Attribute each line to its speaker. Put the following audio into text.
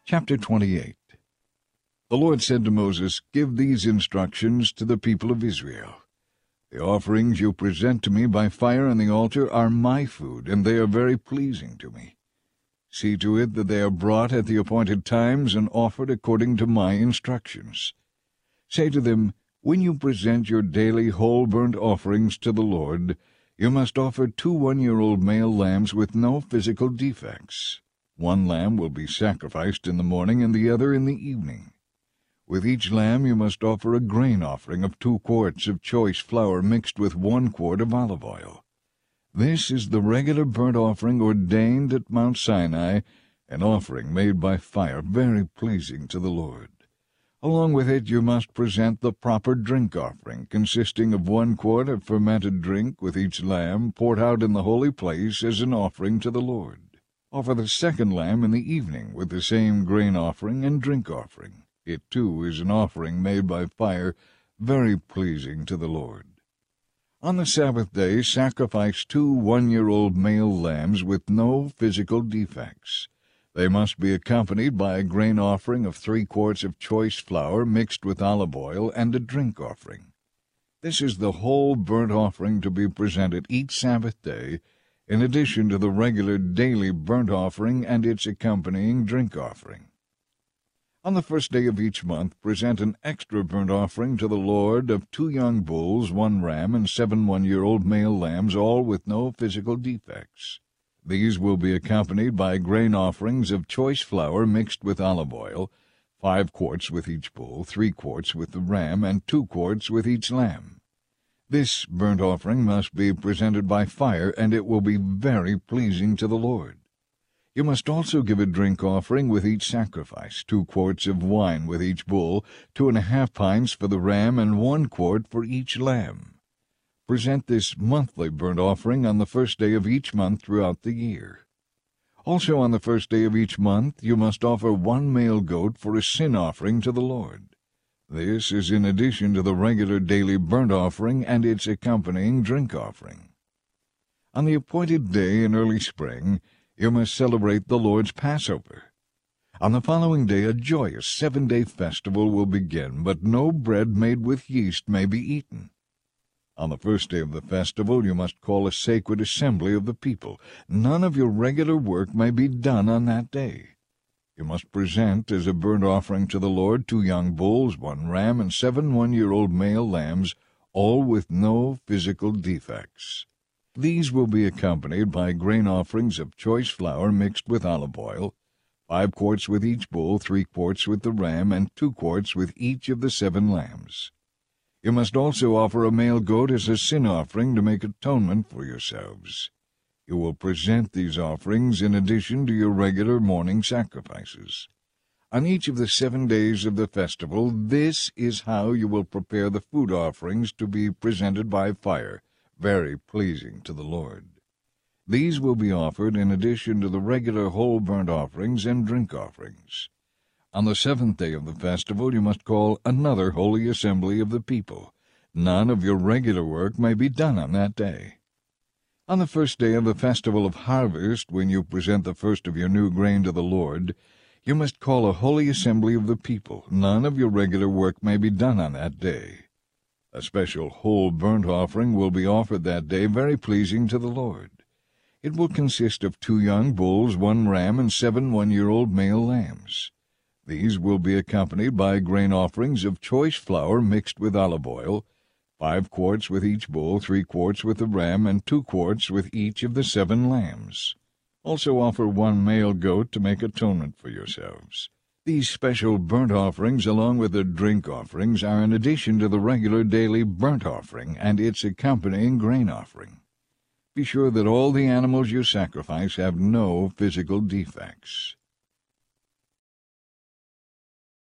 Speaker 1: Chapter 28. The Lord said to Moses, "Give these instructions to the people of Israel. The offerings you present to me by fire on the altar are my food, and they are very pleasing to me. See to it that they are brought at the appointed times and offered according to my instructions. Say to them, when you present your daily whole burnt offerings to the Lord, you must offer 2 one-year-old male lambs with no physical defects. 1 lamb will be sacrificed in the morning and the other in the evening. With each lamb you must offer a grain offering of 2 quarts of choice flour mixed with 1 quart of olive oil. This is the regular burnt offering ordained at Mount Sinai, an offering made by fire, very pleasing to the Lord. Along with it you must present the proper drink offering, consisting of 1 quart of fermented drink with each lamb, poured out in the holy place as an offering to the Lord. Offer the 2nd lamb in the evening with the same grain offering and drink offering. It, too, is an offering made by fire, very pleasing to the Lord. On the Sabbath day sacrifice 2 one-year-old male lambs with no physical defects. They must be accompanied by a grain offering of 3 quarts of choice flour mixed with olive oil and a drink offering. This is the whole burnt offering to be presented each Sabbath day, in addition to the regular daily burnt offering and its accompanying drink offering. On the first day of each month present an extra burnt offering to the Lord of 2 young bulls, 1 ram, and 7 one-year-old male lambs, all with no physical defects. These will be accompanied by grain offerings of choice flour mixed with olive oil, 5 quarts with each bull, 3 quarts with the ram, and 2 quarts with each lamb. This burnt offering must be presented by fire, and it will be very pleasing to the Lord. You must also give a drink offering with each sacrifice, 2 quarts of wine with each bull, 2½ pints for the ram, and 1 quart for each lamb. Present this monthly burnt offering on the first day of each month throughout the year. Also on the first day of each month you must offer 1 male goat for a sin offering to the Lord. This is in addition to the regular daily burnt offering and its accompanying drink offering. On the appointed day in early spring you must celebrate the Lord's Passover. On the following day a joyous 7-day festival will begin, but no bread made with yeast may be eaten. On the first day of the festival you must call a sacred assembly of the people. None of your regular work may be done on that day. You must present as a burnt offering to the Lord 2 young bulls, 1 ram, and 7 one-year-old male lambs, all with no physical defects. These will be accompanied by grain offerings of choice flour mixed with olive oil, 5 quarts with each bull, 3 quarts with the ram, and 2 quarts with each of the 7 lambs. You must also offer a male goat as a sin offering to make atonement for yourselves. You will present these offerings in addition to your regular morning sacrifices. On each of the 7 days of the festival, this is how you will prepare the food offerings to be presented by fire, very pleasing to the Lord. These will be offered in addition to the regular whole burnt offerings and drink offerings. On the 7th day of the festival you must call another holy assembly of the people. None of your regular work may be done on that day. On the first day of the festival of harvest, when you present the first of your new grain to the Lord, you must call a holy assembly of the people. None of your regular work may be done on that day. A special whole burnt offering will be offered that day, very pleasing to the Lord. It will consist of 2 young bulls, 1 ram, and 7 one-year-old male lambs. These will be accompanied by grain offerings of choice flour mixed with olive oil, 5 quarts with each bull, 3 quarts with the ram, and 2 quarts with each of the 7 lambs. Also offer 1 male goat to make atonement for yourselves. These special burnt offerings, along with the drink offerings, are in addition to the regular daily burnt offering and its accompanying grain offering. Be sure that all the animals you sacrifice have no physical defects.